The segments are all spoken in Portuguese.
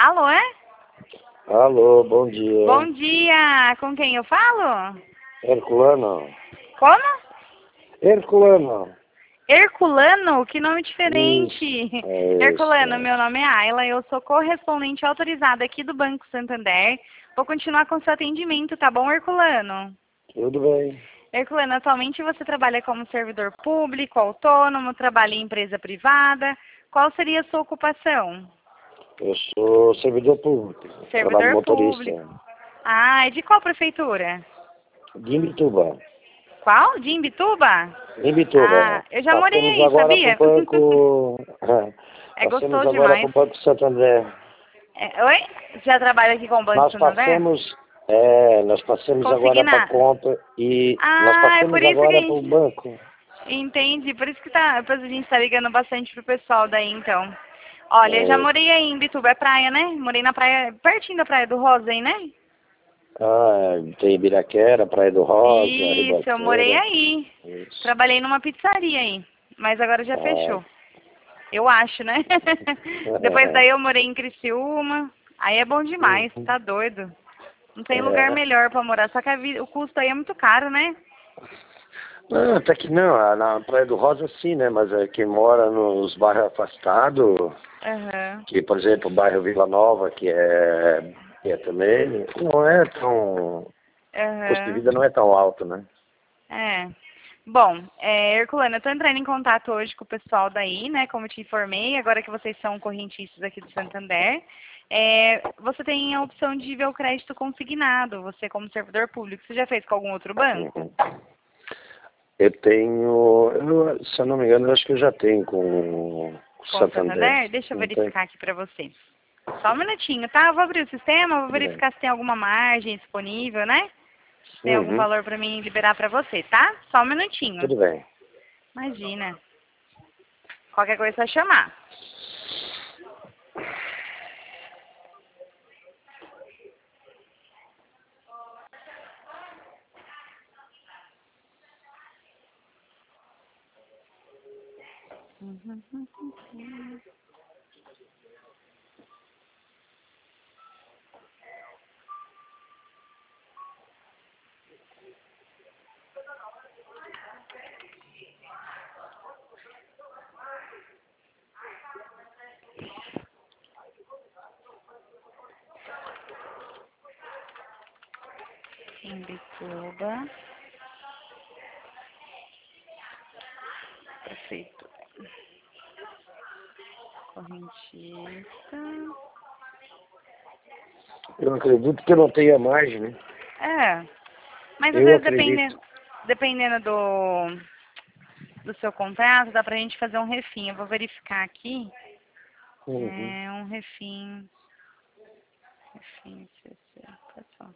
Alô, é? Alô, bom dia. Bom dia, com quem eu falo? Herculano. Como? Herculano. Herculano? Que nome diferente. Isso, Herculano, isso. meu nome é Ayla, eu sou correspondente autorizada aqui do Banco Santander. Vou continuar com seu atendimento, tá bom, Herculano? Tudo bem. Herculano, atualmente você trabalha como servidor público, autônomo, trabalha em empresa privada. Qual seria a sua ocupação? Eu sou servidor público. Trabalho Servidor motorista. público. Ah, e de qual prefeitura? De Imbituba. Qual? De Imbituba? Imbituba. Ah, eu já morei Passamos aí, agora sabia? pro banco. É Passamos gostoso agora demais. pro Banco Santander. Oi? Já trabalha aqui com o Banco Nós Santander? passamos. Nós passamos agora para Consignar. compra e nós Ah, é por passamos isso que a agora para o gente... banco. Entendi, por isso que depois a gente tá ligando bastante pro pessoal daí, então. Olha, eu já É, morei aí em Imbituba, é praia, né? Morei na praia, pertinho da Praia do Rosa aí, né? tem Ibiraquera, Praia do Rosa, Isso, eu morei Ribanceira. aí. Isso. Trabalhei numa pizzaria aí, mas agora já Ah, fechou. Eu acho, né? Depois daí eu morei em Criciúma. Aí é bom demais, uhum. tá doido. Não tem lugar É. melhor pra morar, só que o custo aí é muito caro, né? Não, até que não, na Praia do Rosa sim, né? Mas quem mora nos bairros afastados, Aham. que por exemplo o bairro Vila Nova, que é também, não é tão. O custo de Aham. vida não é tão alto, né? É. Bom, Herculano, eu tô entrando em contato hoje com o pessoal daí, né? Como eu te informei, agora que vocês são correntistas aqui do Santander. Você tem a opção de ver o crédito consignado, você como servidor público. Você já fez com algum outro banco? Uhum. Eu tenho, se eu não me engano, eu acho que eu já tenho com o Com o Santander. Santander? Deixa eu Não tem? verificar aqui pra você. Só um minutinho, tá? Eu vou abrir o sistema, vou Tudo bem. verificar se tem alguma margem disponível, né? Se tem algum Uhum. valor pra mim liberar pra você, tá? Só um minutinho. Tudo bem. Imagina. Qualquer coisa é só chamar. Imbituba. Perfeito. Correntista. Eu acredito que eu não tenha margem, né? É. Mas às Eu vezes acredito. dependendo do seu contrato, dá pra gente fazer um refim. Eu vou verificar aqui. Uhum. É um refim. Refim, pessoal.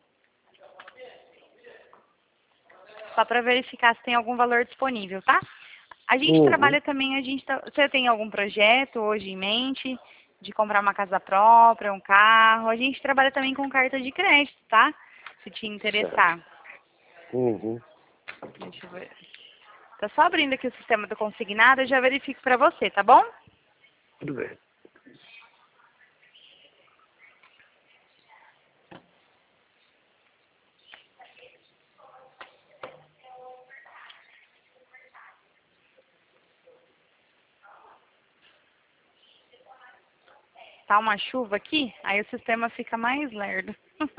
Só para verificar se tem algum valor disponível, tá? A gente Uhum. trabalha também, você tem algum projeto hoje em mente de comprar uma casa própria, um carro? A gente trabalha também com carta de crédito, tá? Se te Certo. interessar. Uhum. Deixa eu ver. Tá só abrindo aqui o sistema do consignado, eu já verifico para você, tá bom? Tudo bem. Tá uma chuva aqui, aí o sistema fica mais lerdo.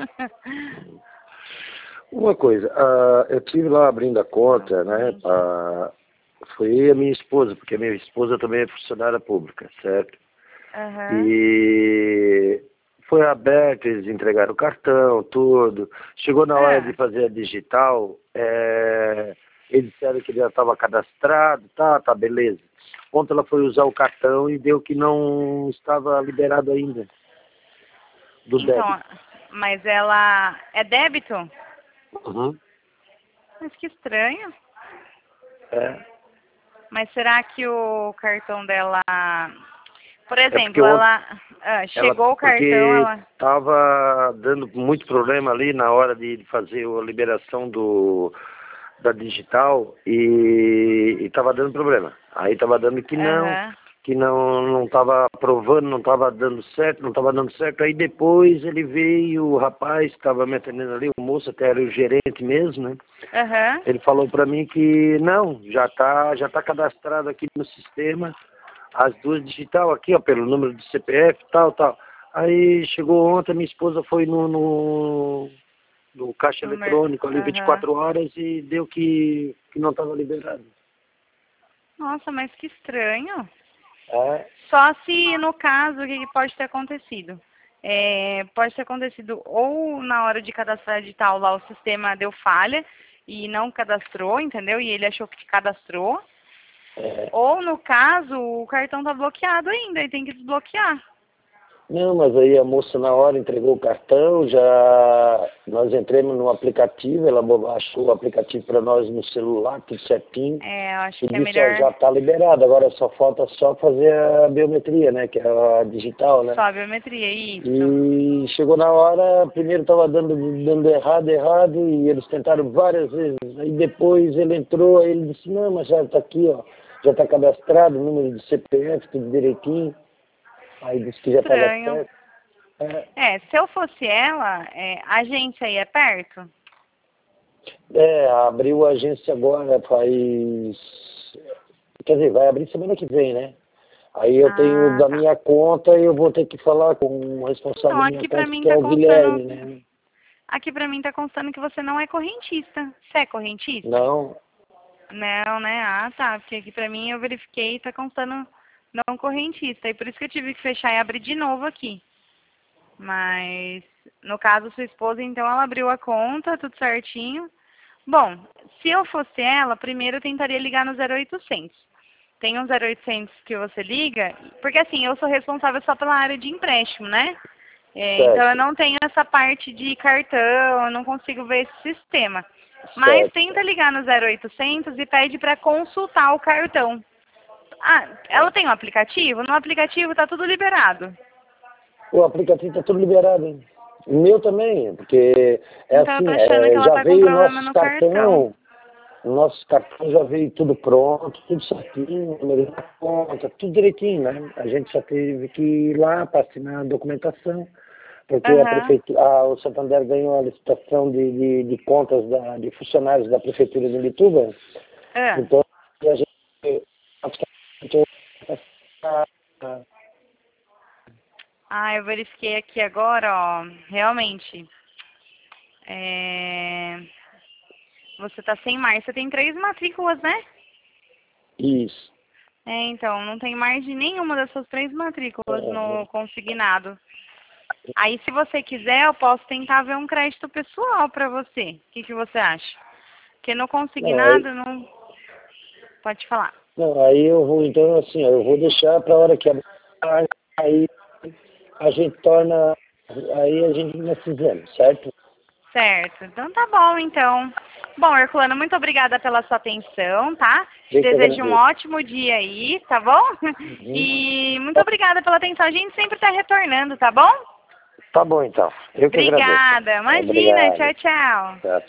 Uma coisa, eu tive lá abrindo a conta, né? Foi eu e a minha esposa, porque a minha esposa também é funcionária pública, certo? Aham. E foi aberto, eles entregaram o cartão, tudo. Chegou na hora de Ah, fazer a digital, eles disseram que já estava cadastrado, tá, beleza. Ontem ela foi usar o cartão e deu que não estava liberado ainda, do então, débito. mas ela é débito? Uhum. Mas que estranho. É, Mas será que o cartão dela, por é porque exemplo, ontem chegou o cartão, porque estava dando muito problema ali na hora de fazer a liberação da digital e estava dando problema. Aí estava dando que não, aham. que não estava aprovando, não estava dando certo, não estava dando certo. Aí depois ele veio, o rapaz que estava me atendendo ali, o moço até era o gerente mesmo, né? Aham. Ele falou para mim que não, já tá cadastrado aqui no sistema, as duas digital aqui, ó, pelo número do CPF, tal. Aí chegou ontem, minha esposa foi no caixa eletrônico ali, Aham. 24 horas, e deu que não estava liberado. Nossa, mas que estranho. É, Só se, no caso, o que pode ter acontecido? Pode ter acontecido ou na hora de cadastrar edital lá o sistema deu falha e não cadastrou, entendeu? E ele achou que te cadastrou. é. Ou, no caso, o cartão tá bloqueado ainda e tem que desbloquear. Não, mas aí a moça na hora entregou o cartão, já nós entramos no aplicativo, ela baixou o aplicativo para nós no celular, tudo certinho, Eu acho e que é disse, ó, melhor já está liberado, agora falta fazer a biometria, né, que é a digital, né? só a biometria, isso. E chegou na hora, primeiro estava dando errado, e eles tentaram várias vezes, aí depois ele entrou, aí ele disse, não, mas já está aqui, ó, já está cadastrado, o número de CPF, tudo direitinho. Aí disse que já estava Estranho. certo. Se eu fosse ela, a agência aí é perto? Abriu a agência agora, faz... Quer dizer, vai abrir semana que vem, né? Aí eu tenho Ah, da tá. minha conta e eu vou ter que falar com o responsável Então, da minha aqui pra conta, mim que é tá o constando. Guilherme, né? Aqui pra mim tá constando que você não é correntista. Você é correntista? Não, Não, né? Ah, tá. Porque aqui pra mim eu verifiquei e tá constando não correntista. E por isso que eu tive que fechar e abrir de novo aqui. Mas, no caso, sua esposa, então, ela abriu a conta, tudo certinho. Bom, se eu fosse ela, primeiro eu tentaria ligar no 0800. Tem um 0800 que você liga, porque assim, eu sou responsável só pela área de empréstimo, né? Então eu certo, não tenho essa parte de cartão, eu não consigo ver esse sistema. Mas certo. tenta ligar no 0800 e pede para consultar o cartão. Ah, ela tem um aplicativo? No aplicativo tá tudo liberado. O aplicativo está tudo liberado, hein? O meu também, porque é Então eu tô assim, achando que ela já tá com veio o problema nosso no cartão. cartão já veio tudo pronto, tudo certinho, número da conta, tudo direitinho, né? A gente só teve que ir lá para assinar a documentação, porque a Aham. prefeitura, o Santander ganhou a licitação de contas de funcionários da prefeitura de Imbituba, Ah. então a gente Eu verifiquei aqui agora, ó. Realmente. Você tá sem mais. Você tem 3 matrículas, né? isso. Então, não tem mais de nenhuma dessas 3 matrículas no consignado. Aí, se você quiser, eu posso tentar ver um crédito pessoal para você. O que você acha? Porque no Não, aí, consignado, não... Pode falar. não, aí eu vou, então assim, ó, eu vou deixar para a hora que abrir, aí a gente torna, aí a gente nós fizemos, certo? Certo. Então, tá bom, então. Bom, Herculano, muito obrigada pela sua atenção, tá? Te Eu que desejo um agradeço. ótimo dia aí, tá bom? Uhum. E muito obrigada pela atenção. A gente sempre tá retornando, tá bom? Tá bom, então. Eu que agradeço. Obrigada. Imagina. Obrigado. Tchau, tchau. Tchau.